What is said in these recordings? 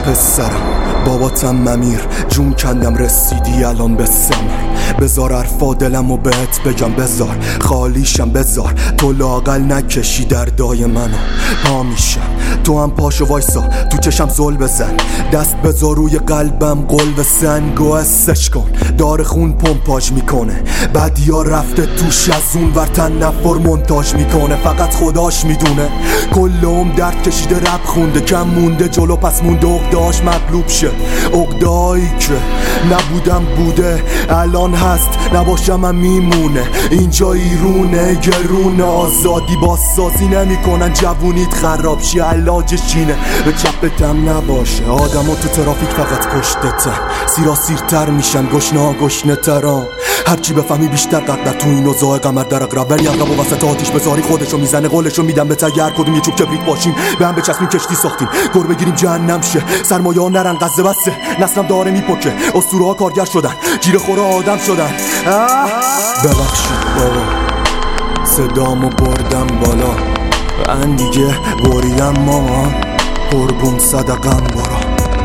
پسرم باباتم ممیر، جون کندم رسیدی الان به ثمر. بذار حرفا دلمو بهت بگم، بذار خالیشم، بذار تو لااقل نکشی دردای منو. پا میشم تو هم پاشو وایسا، تو چشم زل بزن، دست بذار روی قلبم، قلب سنگو حسش کن، داره خون پمپاژ میکنه، بدیا رفته توش از اون ورتن نفر منتاج میکنه، فقط خداش میدونه. کلهم درد کشیده رب خونده، کم مونده جلو پس مونده عقده‌اش مغلوب شه. عقده‌ای که نبودم بوده الان هست، نباشم هم میمونه. اینجا ایرونه گرونه، آزادی بازسازی نمیکنن، جوونیت خراب شی علاجش چینه. به چپتم نباشه آدما تو ترافیک فقط پشتتن، سیرا سیرتر میشن گشنه گشنه تران. هرچی بفهمی بیشتر قدر تو این اوضاع قمر در اقرب، ولی اقرب و وسط آتیش بذاری خودشو میزنه، قولشو میدم به تگر کدوم یه چوب کبریت باشیم، به هم بچسبیم کشتی ساختیم، گر بگیریم جهنم شه. سرمایه‌ها نرن غزه بسه، نسلم داره میپکه، اسطوره‌ها کارگر شدن، جیره خورا آدم شدن. ببخشید بابا صدامو بردم بالا، من دیگه بریم مامان، قربون صدقم برا.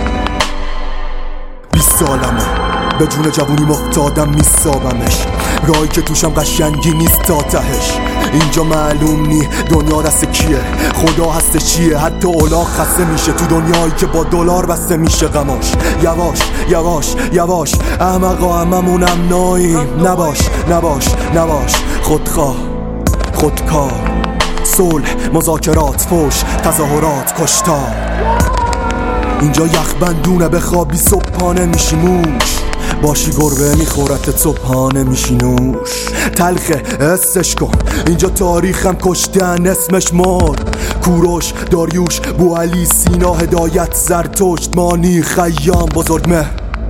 20 سالمه به جون جوونی محتادم میسابمش، راهی که توشم قشنگی نیست تا تهش. اینجا معلوم نی دنیا دست کیه، خدا هست چیه، حتی اولاق خسته میشه تو دنیایی که با دلار بسته میشه غماش. یواش یواش یواش احمقا هممونم ناییم، نباش نباش نباش خودخواه خودکار، صلح مذاکرات فوش تظاهرات کشتار. اینجا یخبندونه بخوابی صبحانه میشی موش، باشی گربه میخورت صبحانه میشی نوش. تلخه حسش کن اینجا تاریخم کشتن اسمش مرد، کوروش داریوش بوعلی سینا هدایت زرتشت مانی خیام بزرگمهر.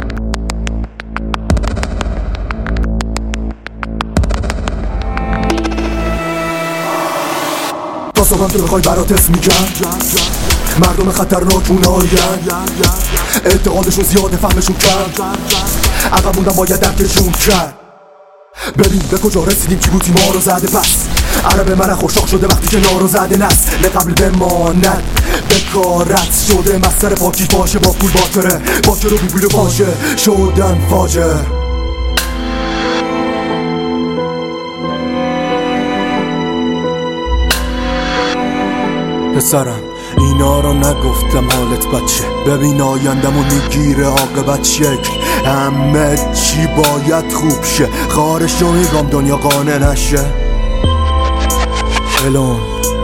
تا صبحم تو بخوای برات اسم میگن، مردم خطرناک اوناین، اعتقادشون زیاده فهمشون کم، عقب موندن باید درکشون کرد. ببین به کجا رسیدیم کی بودی ما رو زده پس، عرب من خوشاق شده وقتی که نارو زده نسل قبل بماند، بکارت شده مستر پاکی باشه با پول باطره، باشه رو بیبیل باشه شدن فاجر. پسرم اینا رو نگفتم حالت بچه، ببین آیندمو میگیره عاقبت شکل، همه چی باید خوب شه، خارش رو میگم دنیا قانع نشه. الان